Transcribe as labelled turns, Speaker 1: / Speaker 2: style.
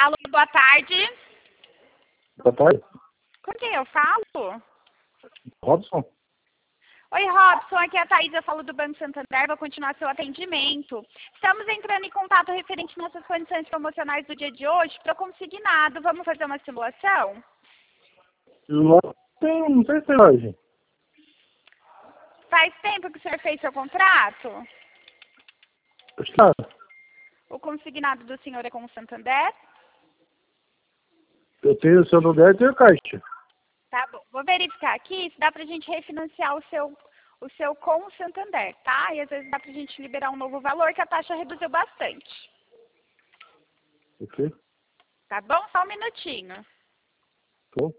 Speaker 1: Alô, boa tarde.
Speaker 2: Boa tarde.
Speaker 1: Com quem eu falo?
Speaker 2: Robson?
Speaker 1: Oi, Robson, aqui é a Thaís, eu falo do Banco Santander, vou continuar seu atendimento. Estamos entrando em contato referente às nossas condições promocionais do dia de hoje para o consignado. Vamos fazer uma simulação?
Speaker 2: Não sei se tem hoje.
Speaker 1: Faz tempo que o senhor fez seu contrato?
Speaker 2: Está.
Speaker 1: O consignado do senhor é com o Santander?
Speaker 2: Eu tenho o seu lugar e tenho caixa.
Speaker 1: Tá bom. Vou verificar aqui se dá pra gente refinanciar o seu com o Santander, tá? E às vezes dá pra gente liberar um novo valor, que a taxa reduziu bastante.
Speaker 2: Ok?
Speaker 1: Tá bom? Só um minutinho.
Speaker 2: Tô.